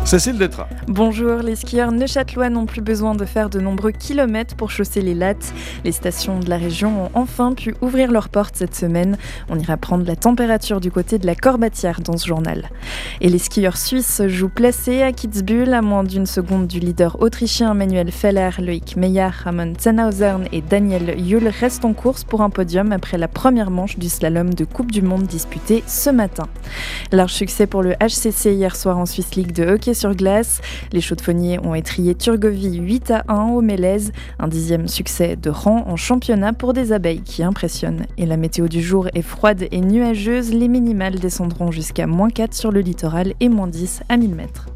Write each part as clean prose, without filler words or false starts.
Cécile Détrat. Bonjour, les skieurs neuchâtelois n'ont plus besoin de faire de nombreux kilomètres pour chausser les lattes. Les stations de la région ont enfin pu ouvrir leurs portes cette semaine. On ira prendre la température du côté de la Corbatière dans ce journal. Et les skieurs suisses jouent placés à Kitzbühel, à moins d'une seconde du leader autrichien Manuel Feller, Loïc Meyer, Ramon Zennhauser et Daniel Juhl restent en course pour un podium après la première manche du slalom de Coupe du Monde disputée ce matin. Large succès pour le HCC hier soir en Swiss League de hockey sur glace. Les chaudefonniers ont étrié Turgovie 8-1 au Mélèze. Un 10e succès de rang en championnat pour des abeilles qui impressionnent. Et la météo du jour est froide et nuageuse. Les minimales descendront jusqu'à -4 sur le littoral et -10 à 1000 mètres.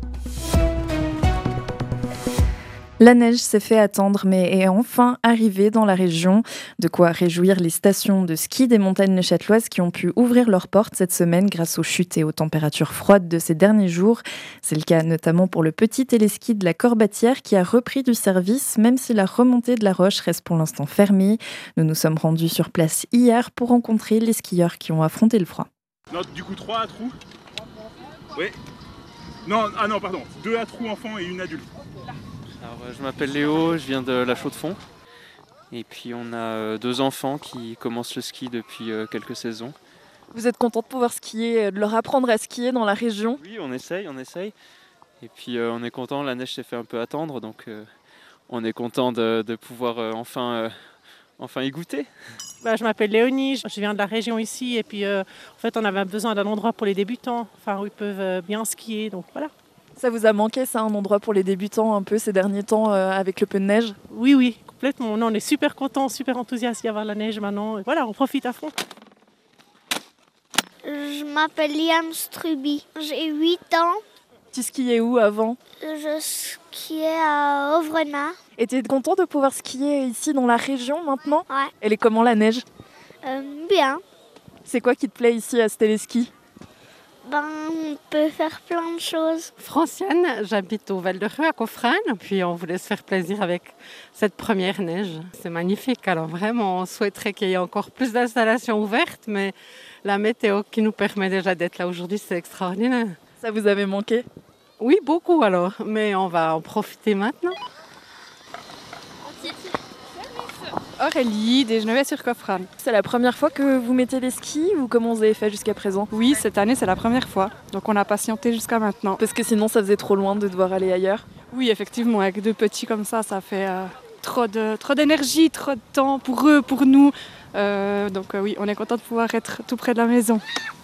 La neige s'est fait attendre mais est enfin arrivée dans la région. De quoi réjouir les stations de ski des montagnes neuchâteloises qui ont pu ouvrir leurs portes cette semaine grâce aux chutes et aux températures froides de ces derniers jours. C'est le cas notamment pour le petit téléski de la Corbatière qui a repris du service même si la remontée de la Roche reste pour l'instant fermée. Nous nous sommes rendus sur place hier pour rencontrer les skieurs qui ont affronté le froid. Non, du coup 3 à trous. Oui. Non, pardon. 2 à trous enfants et une adulte. Alors, je m'appelle Léo, je viens de la Chaux-de-Fonds. Et puis on a 2 enfants qui commencent le ski depuis quelques saisons. Vous êtes content de pouvoir skier, de leur apprendre à skier dans la région ? Oui, on essaye. Et puis on est content, la neige s'est fait un peu attendre, donc on est content de pouvoir enfin y goûter. Je m'appelle Léonie, je viens de la région ici et puis en fait on avait besoin d'un endroit pour les débutants, où ils peuvent bien skier, donc voilà. Ça vous a manqué, ça, un endroit pour les débutants un peu ces derniers temps avec le peu de neige ? Oui, complètement. Non, on est super contents, super enthousiastes d'y avoir la neige maintenant. Et voilà, on profite à fond. Je m'appelle Liam Struby, j'ai 8 ans. Tu skiais où avant ? Je skiais à Auvergnat. Et tu es content de pouvoir skier ici dans la région maintenant ? Ouais. Elle est comment la neige ? Bien. C'est quoi qui te plaît ici à ce téléski ? On peut faire plein de choses. Franciane, j'habite au Val-de-Reux à Coffrane, puis on voulait se faire plaisir avec cette première neige. C'est magnifique, alors vraiment on souhaiterait qu'il y ait encore plus d'installations ouvertes, mais la météo qui nous permet déjà d'être là aujourd'hui, c'est extraordinaire. Ça vous avait manqué ? Oui, beaucoup alors, mais on va en profiter maintenant. Aurélie, des Genevois-sur-Coffrane. C'est la première fois que vous mettez les skis ou comment vous avez fait jusqu'à présent ? Oui, cette année c'est la première fois, donc on a patienté jusqu'à maintenant. Parce que sinon ça faisait trop loin de devoir aller ailleurs ? Oui, effectivement, avec 2 petits comme ça fait trop d'énergie, trop de temps pour eux, pour nous. Oui, on est content de pouvoir être tout près de la maison.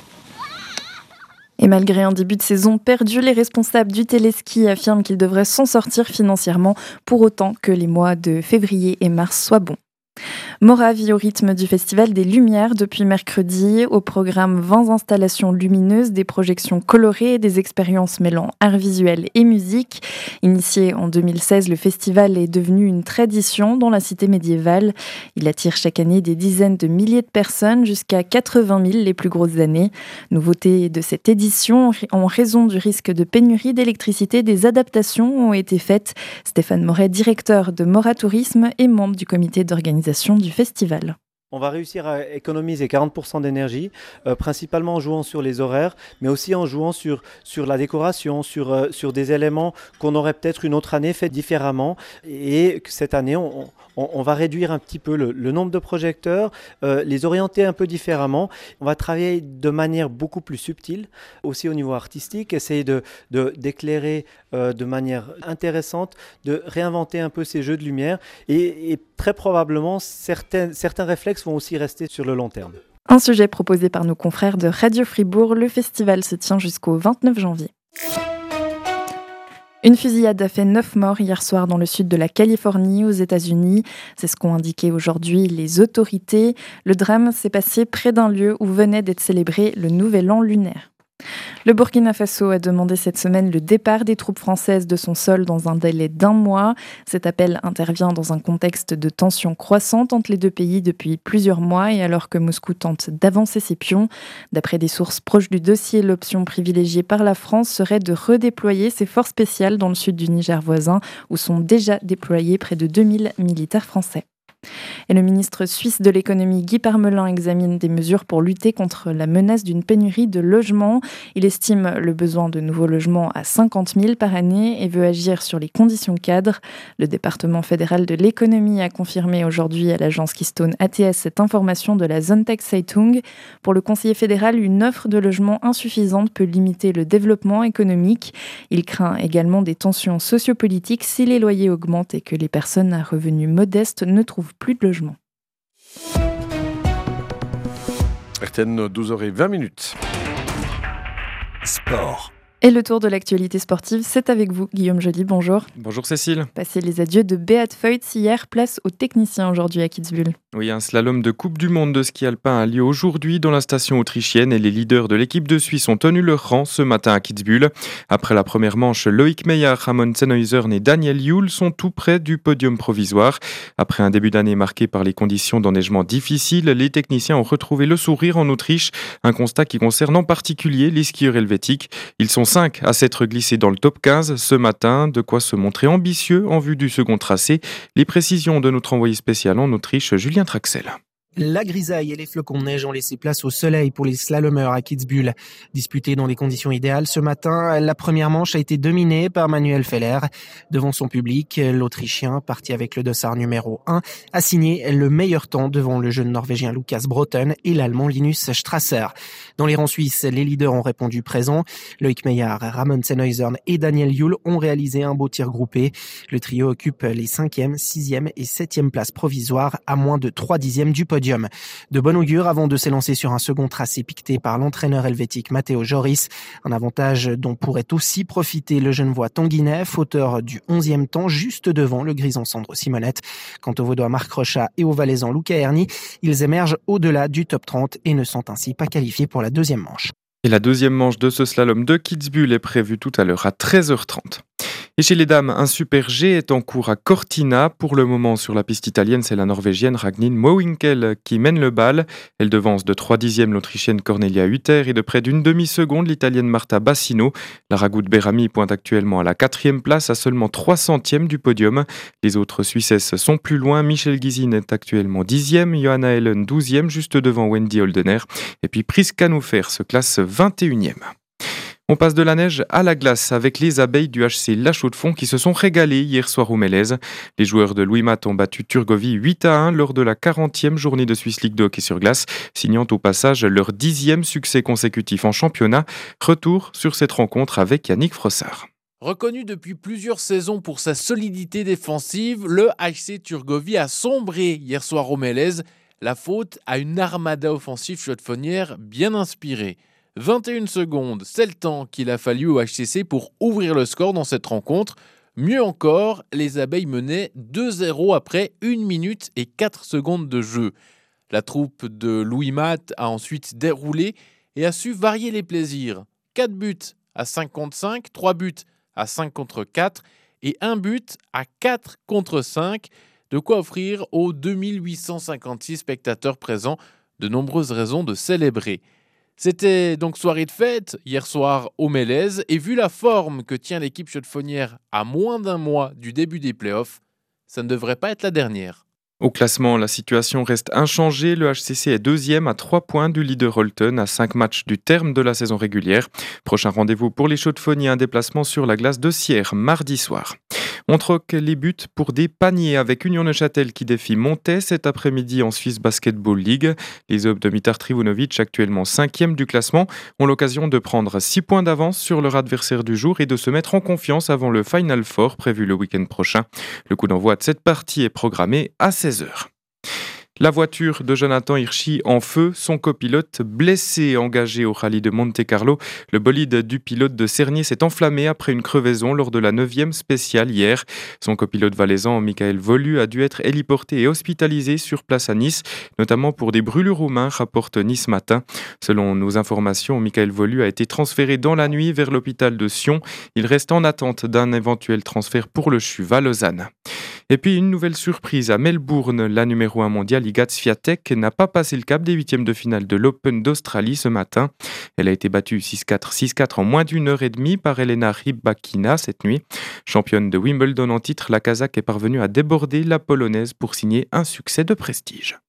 Et malgré un début de saison perdu, les responsables du téléski affirment qu'ils devraient s'en sortir financièrement pour autant que les mois de février et mars soient bons. Mora vit au rythme du Festival des Lumières depuis mercredi. Au programme 20 installations lumineuses, des projections colorées et des expériences mêlant art visuel et musique. Initié en 2016, le festival est devenu une tradition dans la cité médiévale. Il attire chaque année des dizaines de milliers de personnes, jusqu'à 80 000 les plus grosses années. Nouveauté de cette édition, en raison du risque de pénurie d'électricité, des adaptations ont été faites. Stéphane Moret, directeur de Mora Tourisme et membre du comité d'organisation du festival. On va réussir à économiser 40% d'énergie, principalement en jouant sur les horaires, mais aussi en jouant sur la décoration, sur des éléments qu'on aurait peut-être une autre année fait différemment. Et cette année, on va réduire un petit peu le nombre de projecteurs, les orienter un peu différemment. On va travailler de manière beaucoup plus subtile, aussi au niveau artistique, essayer d'éclairer de manière intéressante, de réinventer un peu ces jeux de lumière et très probablement certains réflexes vont aussi rester sur le long terme. Un sujet proposé par nos confrères de Radio Fribourg. Le festival se tient jusqu'au 29 janvier. Une fusillade a fait 9 morts hier soir dans le sud de la Californie, aux États-Unis. C'est ce qu'ont indiqué aujourd'hui les autorités. Le drame s'est passé près d'un lieu où venait d'être célébré le Nouvel An lunaire. Le Burkina Faso a demandé cette semaine le départ des troupes françaises de son sol dans un délai d'1 mois. Cet appel intervient dans un contexte de tensions croissantes entre les deux pays depuis plusieurs mois et alors que Moscou tente d'avancer ses pions. D'après des sources proches du dossier, l'option privilégiée par la France serait de redéployer ses forces spéciales dans le sud du Niger voisin où sont déjà déployés près de 2000 militaires français. Et le ministre suisse de l'économie Guy Parmelin examine des mesures pour lutter contre la menace d'une pénurie de logements. Il estime le besoin de nouveaux logements à 50 000 par année et veut agir sur les conditions cadres. Le département fédéral de l'économie a confirmé aujourd'hui à l'agence Keystone ATS cette information de la Sonntag Zeitung. Pour le conseiller fédéral, une offre de logement insuffisante peut limiter le développement économique. Il craint également des tensions sociopolitiques si les loyers augmentent et que les personnes à revenus modestes ne trouvent plus de logement. RTN, 12h20. Sport. Et le tour de l'actualité sportive, c'est avec vous, Guillaume Joly, bonjour. Bonjour Cécile. Passez les adieux de Beat Feuz hier, place aux techniciens aujourd'hui à Kitzbühel. Oui, un slalom de Coupe du Monde de ski alpin a lieu aujourd'hui dans la station autrichienne et les leaders de l'équipe de Suisse ont tenu leur rang ce matin à Kitzbühel. Après la première manche, Loïc Meyer, Ramon Sennhäuser et Daniel Juhl sont tout près du podium provisoire. Après un début d'année marqué par les conditions d'enneigement difficiles, les techniciens ont retrouvé le sourire en Autriche, un constat qui concerne en particulier les skieurs helvétiques. Ils sont 5 à s'être glissés dans le top 15 ce matin, de quoi se montrer ambitieux en vue du second tracé. Les précisions de notre envoyé spécial en Autriche, Julien Traxel. La grisaille et les flocons de neige ont laissé place au soleil pour les slalomeurs à Kitzbühel. Disputé dans des conditions idéales ce matin, la première manche a été dominée par Manuel Feller. Devant son public, l'Autrichien, parti avec le dossard numéro 1, a signé le meilleur temps devant le jeune Norvégien Lukas Broughton et l'Allemand Linus Strasser. Dans les rangs suisses, les leaders ont répondu présent. Loïc Meyer, Ramon Sennhäuser et Daniel Juhl ont réalisé un beau tir groupé. Le trio occupe les 5e, 6e et 7e places provisoires à moins de 3/10 du podium. De bon augure avant de s'élancer sur un second tracé piqueté par l'entraîneur helvétique Matteo Joris. Un avantage dont pourrait aussi profiter le Genevois Tanguy, auteur du 11e temps, juste devant le grison Sandro Simonette. Quant aux Vaudois Marc Rochat et aux Valaisans Luca Erni, ils émergent au-delà du top 30 et ne sont ainsi pas qualifiés pour la deuxième manche. Et la deuxième manche de ce slalom de Kitzbühel est prévue tout à l'heure à 13h30. Et chez les dames, un super G est en cours à Cortina. Pour le moment, sur la piste italienne, c'est la Norvégienne Ragnhild Mowinckel qui mène le bal. Elle devance de 3/10 l'Autrichienne Cornelia Hutter et de près d'une demi-seconde l'Italienne Marta Bassino. La Ragout Berami pointe actuellement à la 4e place, à seulement 3 centièmes du podium. Les autres Suissesses sont plus loin. Michel Gizin est actuellement 10e, Johanna Helen 12e, juste devant Wendy Holdener. Et puis Priska Noufer se classe 21e. On passe de la neige à la glace avec les abeilles du HC La Chaux-de-Fonds qui se sont régalées hier soir au Mélèze. Les joueurs de Louis Mat ont battu Turgovie 8-1 lors de la 40e journée de Swiss League de hockey sur glace, signant au passage leur 10e succès consécutif en championnat. Retour sur cette rencontre avec Yannick Frossard. Reconnu depuis plusieurs saisons pour sa solidité défensive, le HC Turgovie a sombré hier soir au Mélèze. La faute à une armada offensive chaux-de-fonnière bien inspirée. 21 secondes, c'est le temps qu'il a fallu au HCC pour ouvrir le score dans cette rencontre. Mieux encore, les abeilles menaient 2-0 après 1 minute et 4 secondes de jeu. La troupe de Louis Mat a ensuite déroulé et a su varier les plaisirs. 4 buts à 5 contre 5, 3 buts à 5 contre 4 et 1 but à 4 contre 5. De quoi offrir aux 2856 spectateurs présents de nombreuses raisons de célébrer. C'était donc soirée de fête hier soir au Mélèze et vu la forme que tient l'équipe chaux-de-fonnière à moins d'un mois du début des playoffs, ça ne devrait pas être la dernière. Au classement, la situation reste inchangée. Le HCC est 2e à 3 points du leader Holton à 5 matchs du terme de la saison régulière. Prochain rendez-vous pour les Chaux-de-Fonniers, un déplacement sur la glace de Sierre mardi soir. On troque les buts pour des paniers avec Union Neuchâtel qui défie Montais cet après-midi en Swiss Basketball League. Les hommes de Mitar Trivunovic, actuellement 5e du classement, ont l'occasion de prendre 6 points d'avance sur leur adversaire du jour et de se mettre en confiance avant le Final Four prévu le week-end prochain. Le coup d'envoi de cette partie est programmé à 16h. La voiture de Jonathan Hirschi en feu, son copilote blessé engagé au rallye de Monte-Carlo. Le bolide du pilote de Cernier s'est enflammé après une crevaison lors de la 9e spéciale hier. Son copilote valaisan, Michael Volu, a dû être héliporté et hospitalisé sur place à Nice, notamment pour des brûlures aux mains, rapporte Nice Matin. Selon nos informations, Michael Volu a été transféré dans la nuit vers l'hôpital de Sion. Il reste en attente d'un éventuel transfert pour le CHUV à Lausanne. Et puis une nouvelle surprise à Melbourne, la numéro 1 mondiale Iga Swiatek n'a pas passé le cap des huitièmes de finale de l'Open d'Australie ce matin. Elle a été battue 6-4, 6-4 en moins d'une heure et demie par Elena Rybakina cette nuit. Championne de Wimbledon en titre, la Kazakh est parvenue à déborder la Polonaise pour signer un succès de prestige.